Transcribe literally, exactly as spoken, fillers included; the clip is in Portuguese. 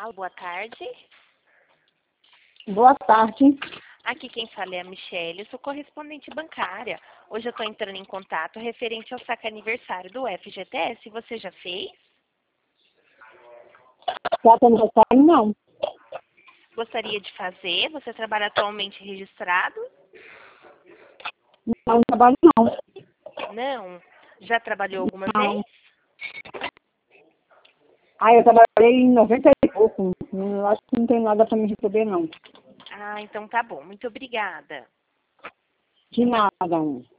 Alô, boa tarde. Boa tarde. Aqui quem fala é a Michelle, eu sou correspondente bancária. Hoje eu estou entrando em contato referente ao saque aniversário do F G T S. Você já fez? Data aniversário, não. Gostaria de fazer? Você trabalha atualmente registrado? Não trabalho, não. Não. Já trabalhou alguma vez? Não. Ah, eu trabalhei em noventa e pouco. Eu acho que não tem nada para me receber, não. Ah, então tá bom. Muito obrigada. De nada.